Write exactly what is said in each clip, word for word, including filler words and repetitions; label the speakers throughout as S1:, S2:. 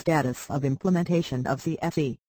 S1: status of implementation of C S E.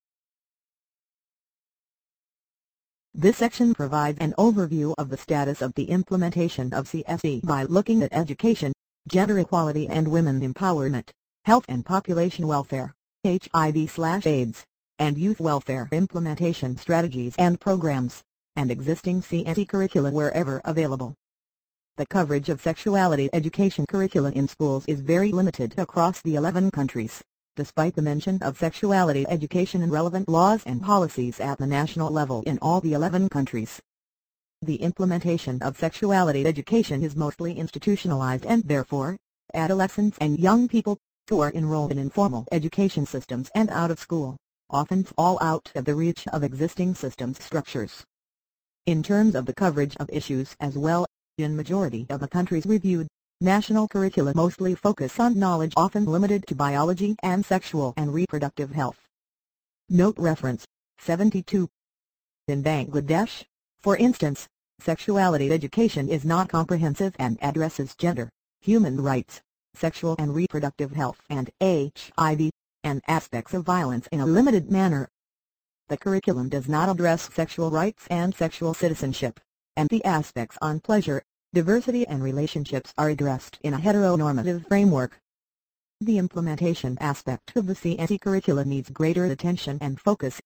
S1: This section provides an overview of the status of the implementation of C S E by looking at education, gender equality and women empowerment, health and population welfare, H I V/AIDS, and youth welfare implementation strategies and programs, and existing C S E curricula wherever available. The coverage of sexuality education curricula in schools is very limited across the eleven countries, despite the mention of sexuality education in relevant laws and policies at the national level in all the eleven countries. The implementation of sexuality education is mostly institutionalized, and therefore, adolescents and young people, who are enrolled in informal education systems and out of school, often fall out of the reach of existing systems structures. In terms of the coverage of issues as well, in majority of the countries reviewed, national curricula mostly focus on knowledge often limited to biology and sexual and reproductive health. Note reference, seventy-two. In Bangladesh, for instance, sexuality education is not comprehensive and addresses gender, human rights, sexual and reproductive health and H I V, and aspects of violence in a limited manner. The curriculum does not address sexual rights and sexual citizenship, and the aspects on pleasure, diversity and relationships are addressed in a heteronormative framework. The implementation aspect of the C S E curricula needs greater attention and focus.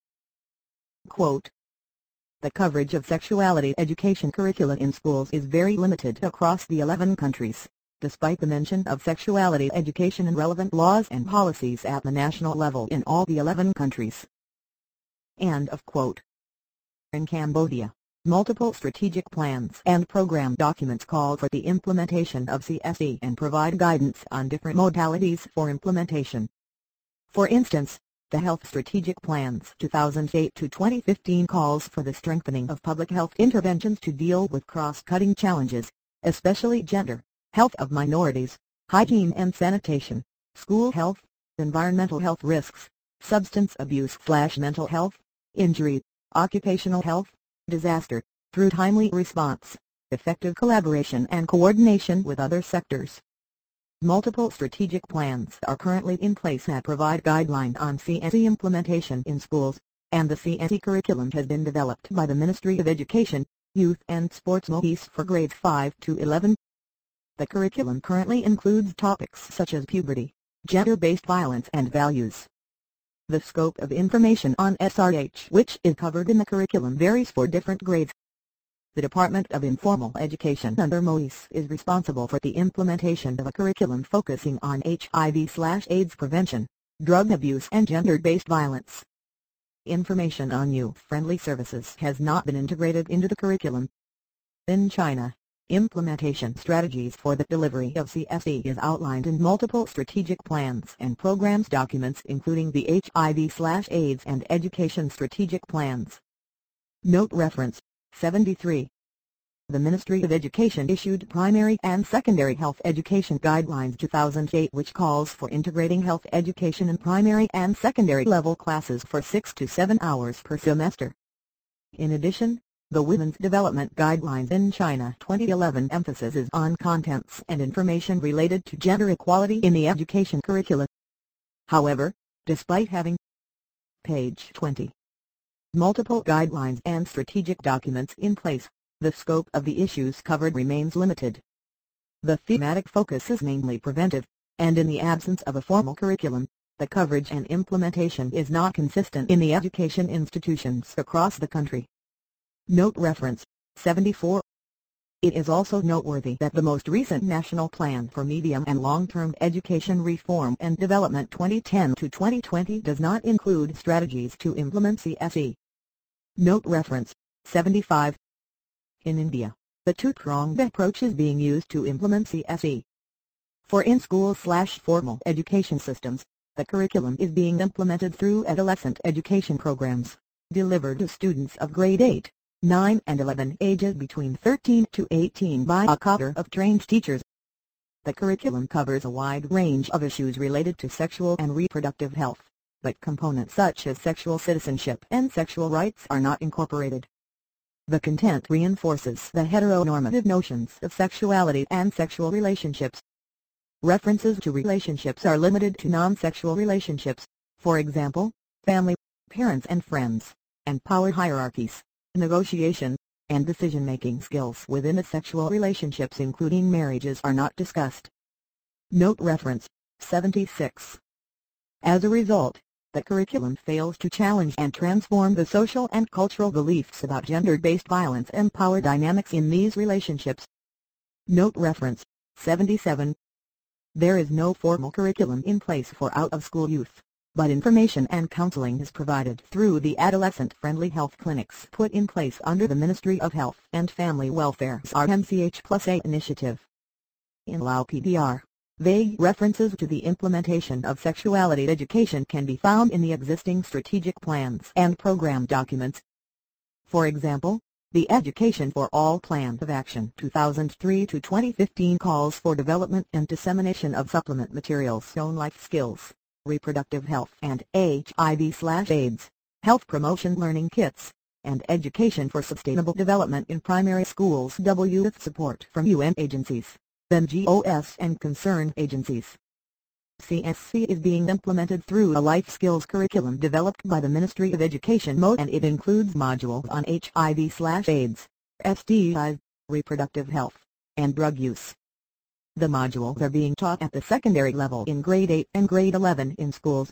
S1: Quote, "The coverage of sexuality education curricula in schools is very limited across the eleven countries, despite the mention of sexuality education in relevant laws and policies at the national level in all the eleven countries." End of quote. In Cambodia, multiple strategic plans and program documents call for the implementation of C S E and provide guidance on different modalities for implementation. For instance, the Health Strategic Plans two thousand eight to twenty fifteen calls for the strengthening of public health interventions to deal with cross-cutting challenges, especially gender, health of minorities, hygiene and sanitation, school health, environmental health risks, substance abuse/mental health, injury, occupational health, disaster, through timely response, effective collaboration and coordination with other sectors. Multiple strategic plans are currently in place that provide guidelines on C S E implementation in schools, and the C S E curriculum has been developed by the Ministry of Education, Youth and Sports M O E S for grades five to eleven. The curriculum currently includes topics such as puberty, gender-based violence and values. The scope of information on S R H which is covered in the curriculum varies for different grades. The Department of Informal Education under M O E S is responsible for the implementation of a curriculum focusing on H I V/AIDS prevention, drug abuse and gender-based violence. Information on youth-friendly services has not been integrated into the curriculum. In China, implementation strategies for the delivery of C S E is outlined in multiple strategic plans and programs documents including the H I V/AIDS and education strategic plans. Note reference, seventy-three. The Ministry of Education issued Primary and Secondary Health Education Guidelines two thousand eight which calls for integrating health education in primary and secondary level classes for six to seven hours per semester. In addition, the Women's Development Guidelines in China twenty eleven emphasizes on contents and information related to gender equality in the education curricula. However, despite having page twenty multiple guidelines and strategic documents in place, the scope of the issues covered remains limited. The thematic focus is mainly preventive, and in the absence of a formal curriculum, the coverage and implementation is not consistent in the education institutions across the country. Note reference, seventy-four. It is also noteworthy that the most recent National Plan for Medium and Long-Term Education Reform and Development twenty ten to twenty twenty does not include strategies to implement C S E. Note reference, seventy-five. In India, the two-pronged approach is being used to implement C S E. For in-school/formal education systems, the curriculum is being implemented through adolescent education programs, delivered to students of grade eight, nine and eleven ages between thirteen to eighteen by a cadre of trained teachers. The curriculum covers a wide range of issues related to sexual and reproductive health, but components such as sexual citizenship and sexual rights are not incorporated. The content reinforces the heteronormative notions of sexuality and sexual relationships. References to relationships are limited to non-sexual relationships, for example, family, parents and friends, and power hierarchies, negotiation, and decision-making skills within the sexual relationships including marriages are not discussed. Note reference, seventy-six. As a result, the curriculum fails to challenge and transform the social and cultural beliefs about gender-based violence and power dynamics in these relationships. Note reference, seventy-seven. There is no formal curriculum in place for out-of-school youth, but information and counseling is provided through the adolescent-friendly health clinics put in place under the Ministry of Health and Family Welfare's R M C H plus A initiative. In L A W P D R, vague references to the implementation of sexuality education can be found in the existing strategic plans and program documents. For example, the Education for All Plan of Action two thousand three to twenty fifteen calls for development and dissemination of supplement materials on life skills, reproductive health and H I V/AIDS, health promotion learning kits, and education for sustainable development in primary schools with support from U N agencies, N G Os and concerned agencies. C S C is being implemented through a life skills curriculum developed by the Ministry of Education M O and it includes modules on H I V/AIDS, S T Is, reproductive health, and drug use. The modules are being taught at the secondary level in grade eight and grade eleven in schools.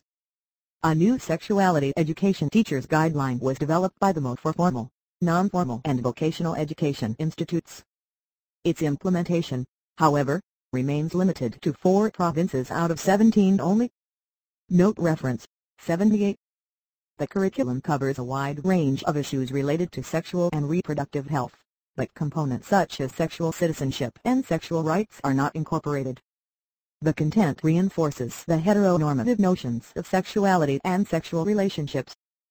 S1: A new sexuality education teacher's guideline was developed by the M O for formal, non-formal and vocational education institutes. Its implementation, however, remains limited to four provinces out of seventeen only. Note reference, seventy-eight. The curriculum covers a wide range of issues related to sexual and reproductive health, but components such as sexual citizenship and sexual rights are not incorporated. The content reinforces the heteronormative notions of sexuality and sexual relationships.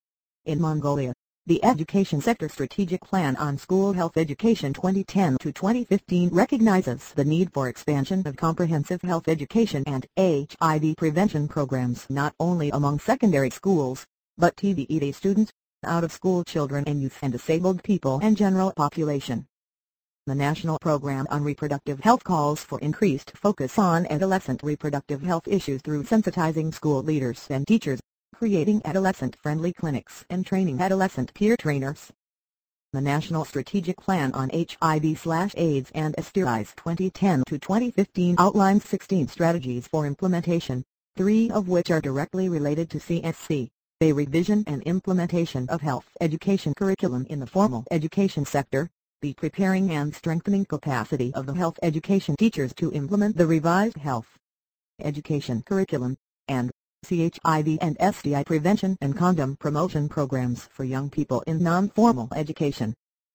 S1: In Mongolia, the Education Sector Strategic Plan on School Health Education twenty ten to twenty fifteen recognizes the need for expansion of comprehensive health education and H I V prevention programs not only among secondary schools, but T B E D students, out-of-school children and youth and disabled people and general population. The National Program on Reproductive Health calls for increased focus on adolescent reproductive health issues through sensitizing school leaders and teachers, creating adolescent-friendly clinics and training adolescent peer trainers. The National Strategic Plan on H I V/AIDS and S T Is twenty ten to twenty fifteen outlines sixteen strategies for implementation, three of which are directly related to C S C, a revision and implementation of health education curriculum in the formal education sector, the preparing and strengthening capacity of the health education teachers to implement the revised health education curriculum, and C H I V and S T I prevention and condom promotion programs for young people in non-formal education.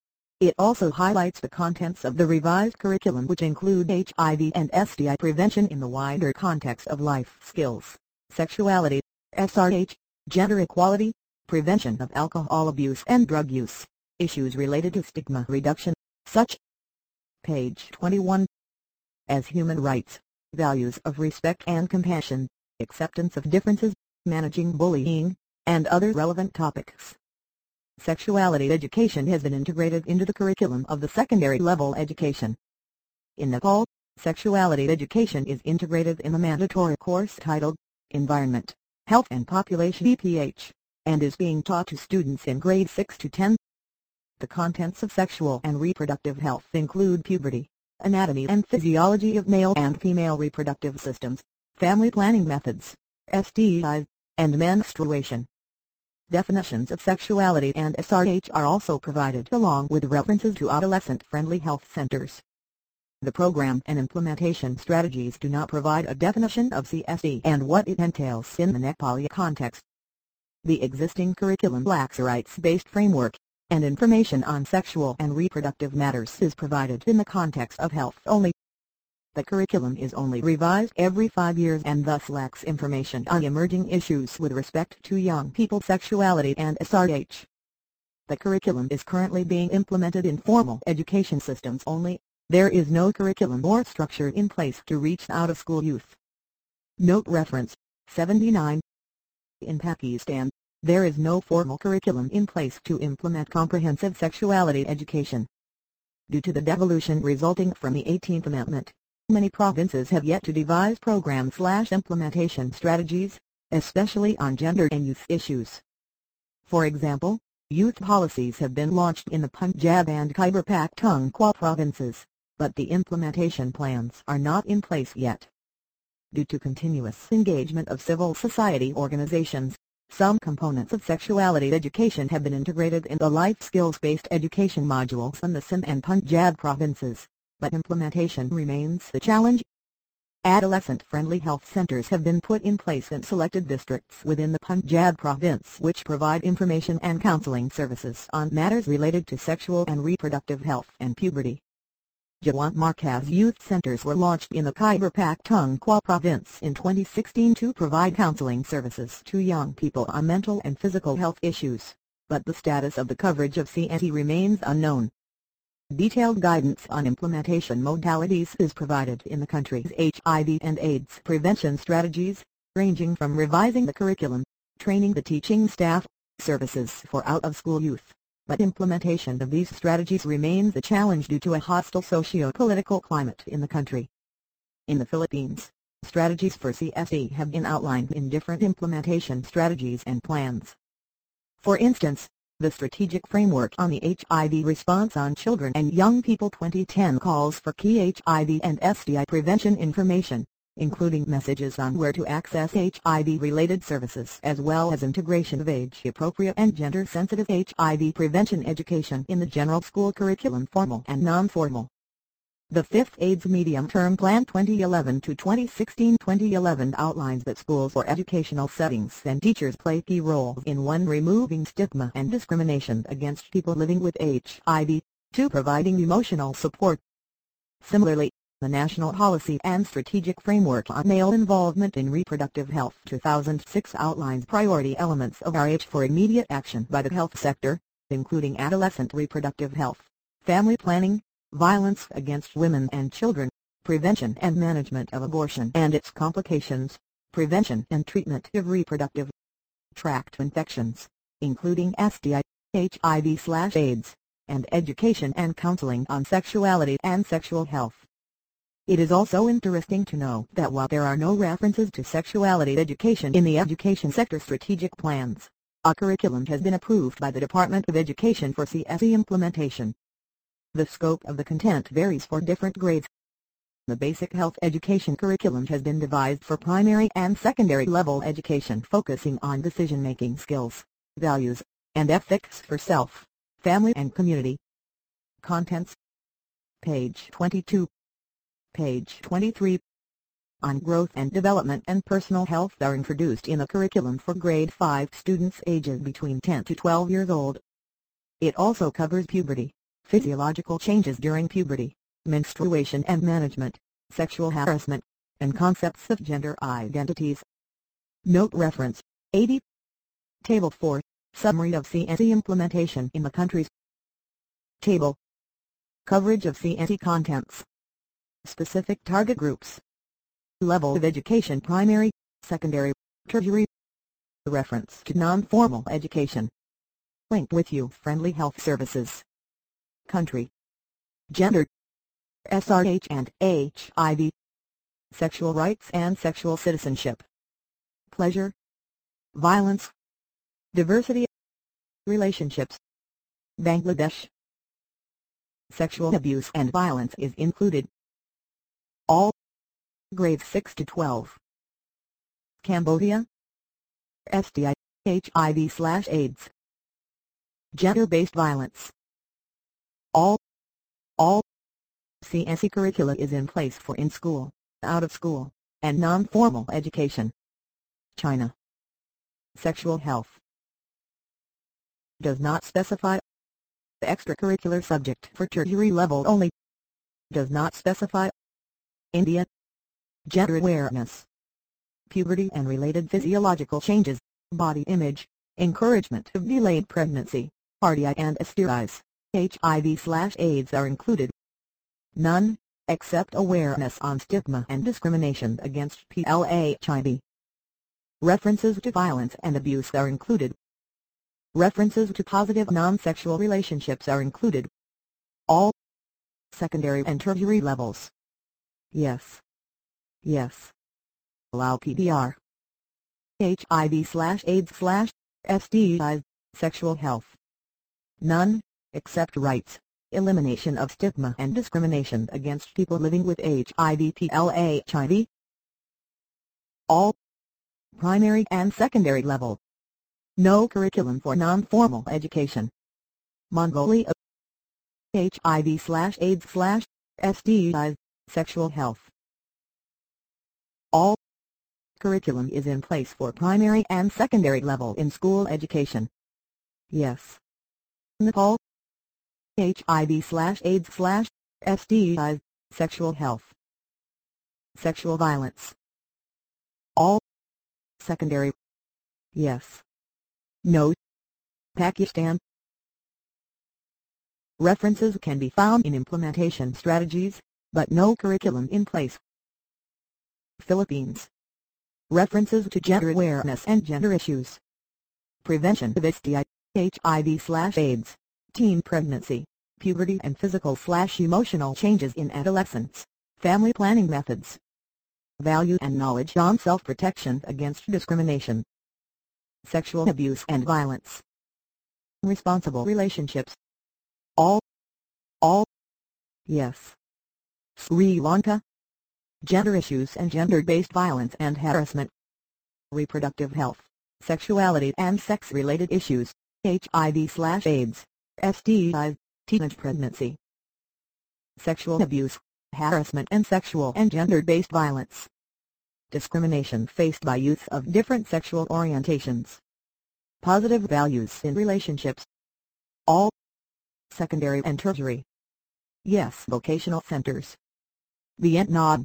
S1: It also highlights the contents of the revised curriculum which include H I V and S T I prevention in the wider context of life skills, sexuality, S R H, gender equality, prevention of alcohol abuse and drug use, issues related to stigma reduction, such. Page twenty-one. As human rights, values of respect and compassion, acceptance of differences, managing bullying, and other relevant topics. Sexuality education has been integrated into the curriculum of the secondary level education. In Nepal, sexuality education is integrated in the mandatory course titled Environment, Health and Population B P H, and is being taught to students in grade six to ten. The contents of sexual and reproductive health include puberty, anatomy and physiology of male and female reproductive systems, family planning methods, S T Is, and menstruation. Definitions of sexuality and S R H are also provided along with references to adolescent-friendly health centers. The program and implementation strategies do not provide a definition of C S D and what it entails in the Nepali context. The existing curriculum lacks a rights-based framework, and information on sexual and reproductive matters is provided in the context of health only. The curriculum is only revised every five years and thus lacks information on emerging issues with respect to young people's sexuality and S R H. The curriculum is currently being implemented in formal education systems only. There is no curriculum or structure in place to reach out-of-school youth. Note reference, seventy-nine. In Pakistan, there is no formal curriculum in place to implement comprehensive sexuality education. Due to the devolution resulting from the eighteenth Amendment, Many provinces have yet to devise program-slash-implementation strategies, especially on gender and youth issues. For example, youth policies have been launched in the Punjab and Khyber Pakhtunkhwa provinces, but the implementation plans are not in place yet. Due to continuous engagement of civil society organizations, some components of sexuality education have been integrated in the life skills-based education modules in the Sindh and Punjab provinces, but implementation remains the challenge. Adolescent-friendly health centers have been put in place in selected districts within the Punjab province which provide information and counseling services on matters related to sexual and reproductive health and puberty. Jawant Markaz youth centers were launched in the Khyber Pakhtunkhwa province in twenty sixteen to provide counseling services to young people on mental and physical health issues, but the status of the coverage of C S E remains unknown. Detailed guidance on implementation modalities is provided in the country's H I V and AIDS prevention strategies, ranging from revising the curriculum, training the teaching staff, services for out-of-school youth, but implementation of these strategies remains a challenge due to a hostile socio-political climate in the country. In the Philippines, strategies for C S E have been outlined in different implementation strategies and plans. For instance, the Strategic Framework on the H I V Response on Children and Young People twenty ten calls for key H I V and S T I prevention information, including messages on where to access H I V-related services as well as integration of age-appropriate and gender-sensitive H I V prevention education in the general school curriculum, formal and non-formal. The fifth AIDS Medium-Term Plan twenty eleven to twenty sixteen to twenty eleven outlines that schools or educational settings and teachers play key roles in one removing stigma and discrimination against people living with H I V, two providing emotional support. Similarly, the National Policy and Strategic Framework on Male Involvement in Reproductive Health two thousand six outlines priority elements of R H for immediate action by the health sector, including adolescent reproductive health, family planning, violence against women and children, prevention and management of abortion and its complications, prevention and treatment of reproductive tract infections, including S T I, H I V/AIDS, and education and counseling on sexuality and sexual health. It is also interesting to note that while there are no references to sexuality education in the education sector strategic plans, a curriculum has been approved by the Department of Education for C S E implementation. The scope of the content varies for different grades. The basic health education curriculum has been devised for primary and secondary level education focusing on decision-making skills, values, and ethics for self, family and community. Contents. Page twenty-two. Page twenty-three. On growth and development and personal health are introduced in the curriculum for grade five students ages between ten to twelve years old. It also covers puberty, physiological changes during puberty, menstruation and management, sexual harassment, and concepts of gender identities. Note reference, eighty. Table four, Summary of C S E implementation in the countries. Table. Coverage of C S E contents. Specific target groups. Level of education: primary, secondary, tertiary. Reference to non-formal education. Linked with youth-friendly health services. Country. Gender. S R H and H I V. Sexual rights and sexual citizenship. Pleasure. Violence. Diversity. Relationships. Bangladesh. Sexual abuse and violence is included. All. Grades six to twelve. Cambodia. S T I, H I V/AIDS. Gender-based violence. All. All. C S E curricula is in place for in-school, out-of-school, and non-formal education. China. Sexual health. Does not specify. Extracurricular subject for tertiary level only. Does not specify. India. Gender awareness. Puberty and related physiological changes, body image, encouragement of delayed pregnancy, R D I and S T Is, H I V/AIDS are included. None, except awareness on stigma and discrimination against P L H I V. References to violence and abuse are included. References to positive non-sexual relationships are included. All. Secondary and tertiary levels. Yes. Yes. Allow P D R. H I V slash AIDS slash S T Is, sexual health. None, except rights, elimination of stigma and discrimination against people living with H I V plus H I V. All. Primary and secondary level. No curriculum for non-formal education. Mongolia. H I V slash AIDS slash S T Is, sexual health. All. Curriculum is in place for primary and secondary level in school education. Yes. Nepal. H I V slash AIDS slash S T Is, sexual health. Sexual violence. All. Secondary. Yes. No. Pakistan. References can be found in implementation strategies, but no curriculum in place. Philippines. References to gender awareness and gender issues. Prevention of S T I, H I V slash AIDS, teen pregnancy, puberty and physical slash emotional changes in adolescence, family planning methods. Value and knowledge on self-protection against discrimination. Sexual abuse and violence. Responsible relationships. All. All. Yes. Sri Lanka. Gender issues and gender-based violence and harassment. Reproductive health, sexuality and sex-related issues, H I V slash AIDS, S T Is, teenage pregnancy. Sexual abuse, harassment and sexual and gender-based violence. Discrimination faced by youth of different sexual orientations. Positive values in relationships. All. Secondary and tertiary. Yes. Vocational centers. Vietnam.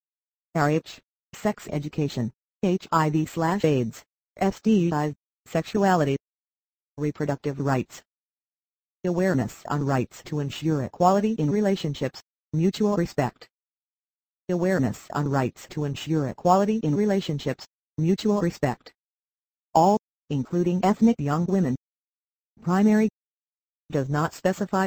S1: R H, sex education, H I V slash AIDS, S T Is, sexuality. Reproductive rights. Awareness on rights to ensure equality in relationships, mutual respect. Awareness on rights to ensure equality in relationships, mutual respect. All, including ethnic young women. Primary. Does not specify.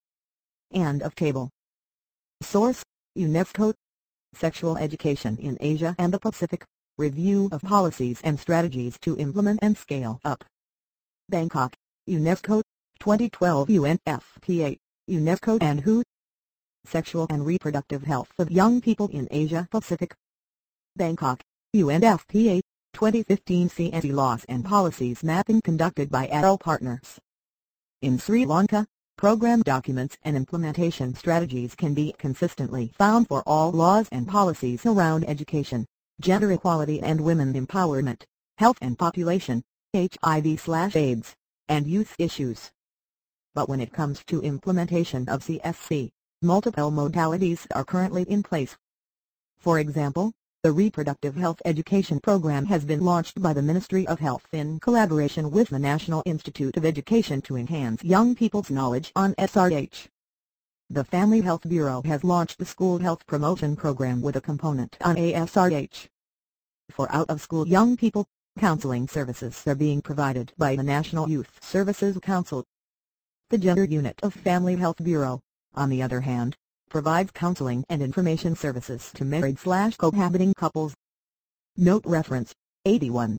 S1: End of table. Source, UNESCO. Sexual Education in Asia and the Pacific, Review of Policies and Strategies to Implement and Scale Up. Bangkok, UNESCO, twenty twelve U N F P A, UNESCO and W H O. Sexual and Reproductive Health of Young People in Asia Pacific. Bangkok, U N F P A, twenty fifteen C S E Laws and Policies Mapping conducted by A D L partners. In Sri Lanka, program documents and implementation strategies can be consistently found for all laws and policies around education, gender equality and women empowerment, health and population, H I V slash AIDS, and youth issues. But when it comes to implementation of C S C, multiple modalities are currently in place. For example, the Reproductive Health Education Program has been launched by the Ministry of Health in collaboration with the National Institute of Education to enhance young people's knowledge on S R H. The Family Health Bureau has launched the School Health Promotion Program with a component on A S R H. For out-of-school young people, counseling services are being provided by the National Youth Services Council. The Gender Unit of Family Health Bureau, on the other hand, provides counseling and information services to married/cohabiting couples. Note reference, eighty-one.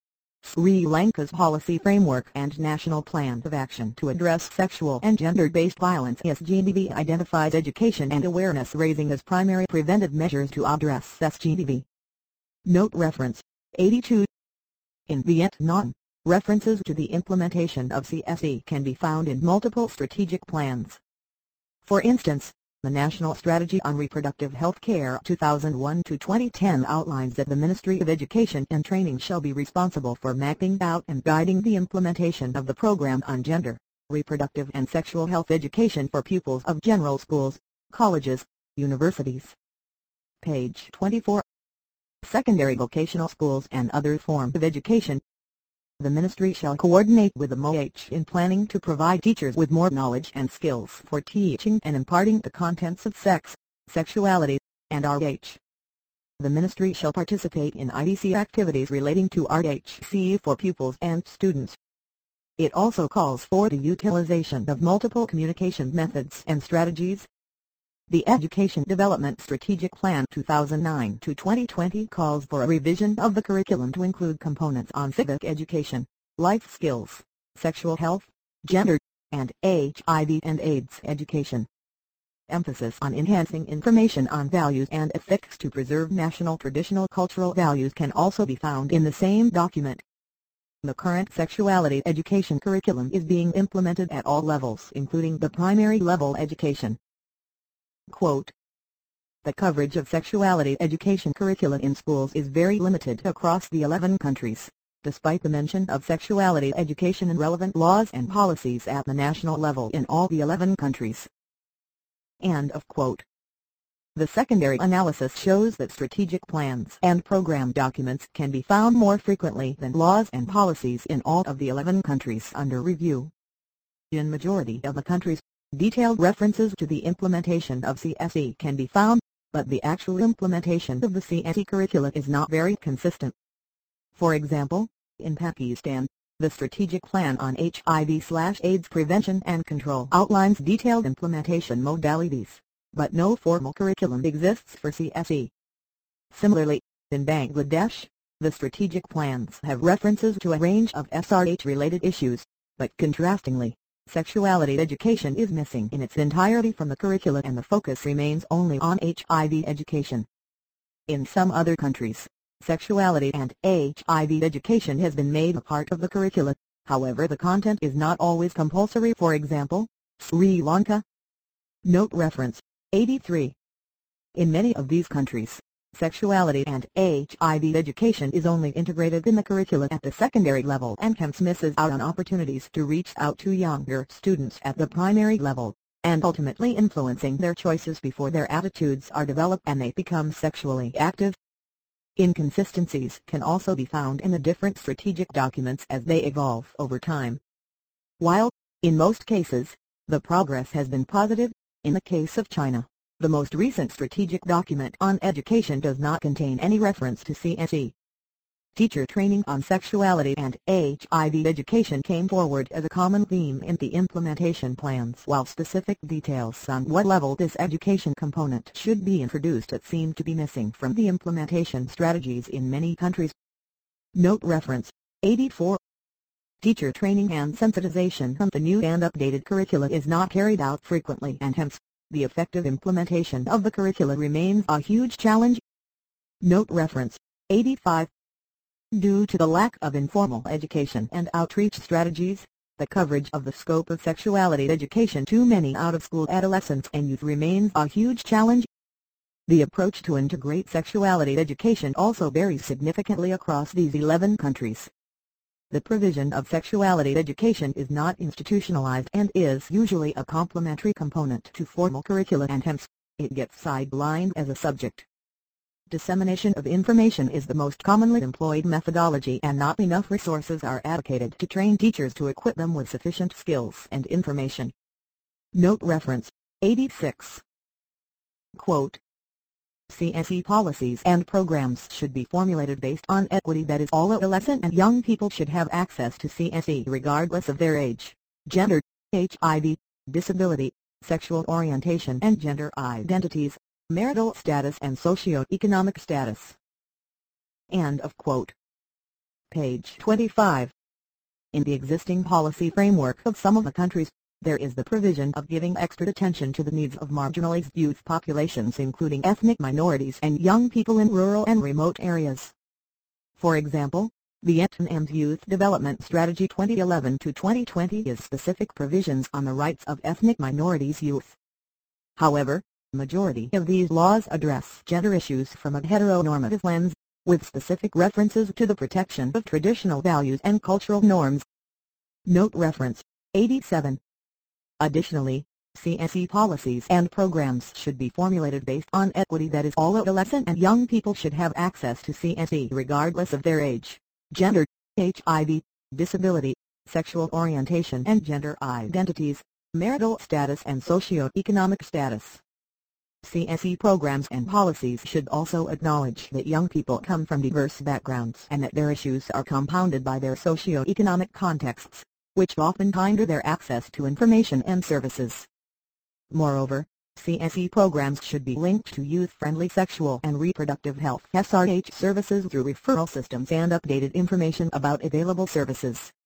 S1: Sri Lanka's Policy Framework and National Plan of Action to Address Sexual and Gender-Based Violence S G B V identifies education and awareness raising as primary preventive measures to address S G B V. Note reference, eighty-two. In Vietnam, references to the implementation of C S E can be found in multiple strategic plans. For instance, the National Strategy on Reproductive Health Care two thousand one to twenty ten outlines that the Ministry of Education and Training shall be responsible for mapping out and guiding the implementation of the program on gender, reproductive and sexual health education for pupils of general schools, colleges, universities. Page twenty-four. Secondary vocational schools and other forms of education. The Ministry shall coordinate with the M O H in planning to provide teachers with more knowledge and skills for teaching and imparting the contents of sex, sexuality, and R H. The Ministry shall participate in I D C activities relating to R H C for pupils and students. It also calls for the utilization of multiple communication methods and strategies. The Education Development Strategic Plan two thousand nine to twenty twenty calls for a revision of the curriculum to include components on civic education, life skills, sexual health, gender, and H I V and AIDS education. Emphasis on enhancing information on values and ethics to preserve national traditional cultural values can also be found in the same document. The current sexuality education curriculum is being implemented at all levels, including the primary level education. Quote, "The coverage of sexuality education curricula in schools is very limited across the eleven countries, despite the mention of sexuality education in relevant laws and policies at the national level in all the eleven countries." End of quote. The secondary analysis shows that strategic plans and program documents can be found more frequently than laws and policies in all of the eleven countries under review. In majority of the countries, detailed references to the implementation of C S E can be found, but the actual implementation of the C S E curricula is not very consistent. For example, in Pakistan, the Strategic Plan on H I V/AIDS Prevention and Control outlines detailed implementation modalities, but no formal curriculum exists for C S E. Similarly, in Bangladesh, the strategic plans have references to a range of S R H-related issues, but contrastingly, sexuality education is missing in its entirety from the curricula and the focus remains only on H I V education. In some other countries, sexuality and H I V education has been made a part of the curricula, however the content is not always compulsory, for example, Sri Lanka. Note reference, eighty-three. In many of these countries, sexuality and H I V education is only integrated in the curricula at the secondary level and hence misses out on opportunities to reach out to younger students at the primary level, and ultimately influencing their choices before their attitudes are developed and they become sexually active. Inconsistencies can also be found in the different strategic documents as they evolve over time. While, in most cases, the progress has been positive, in the case of China, the most recent strategic document on education does not contain any reference to C S E. Teacher training on sexuality and H I V education came forward as a common theme in the implementation plans, while specific details on what level this education component should be introduced that seem to be missing from the implementation strategies in many countries. Note reference, eighty-four. Teacher training and sensitization on the new and updated curricula is not carried out frequently and hence, the effective implementation of the curricula remains a huge challenge. Note reference, eighty-five. Due to the lack of informal education and outreach strategies, the coverage of the scope of sexuality education to many out-of-school adolescents and youth remains a huge challenge. The approach to integrate sexuality education also varies significantly across these eleven countries. The provision of sexuality education is not institutionalized and is usually a complementary component to formal curricula and hence, it gets sidelined as a subject. Dissemination of information is the most commonly employed methodology and not enough resources are allocated to train teachers to equip them with sufficient skills and information. Note reference, eighty-six. Quote, C S E policies and programs should be formulated based on equity, that is, all adolescent and young people should have access to C S E regardless of their age, gender, H I V, disability, sexual orientation and gender identities, marital status and socio-economic status. End of quote. Page twenty-five. In the existing policy framework of some of the countries, there is the provision of giving extra attention to the needs of marginalized youth populations including ethnic minorities and young people in rural and remote areas. For example, Vietnam's Youth Development Strategy twenty eleven to twenty twenty has specific provisions on the rights of ethnic minorities youth. However, the majority of these laws address gender issues from a heteronormative lens, with specific references to the protection of traditional values and cultural norms. Note reference, eighty-seven. Additionally, C S E policies and programs should be formulated based on equity, that is, all adolescent and young people should have access to C S E regardless of their age, gender, H I V, disability, sexual orientation and gender identities, marital status and socio-economic status. C S E programs and policies should also acknowledge that young people come from diverse backgrounds and that their issues are compounded by their socio-economic contexts, which often hinder their access to information and services. Moreover, C S E programs should be linked to youth-friendly sexual and reproductive health S R H services through referral systems and updated information about available services.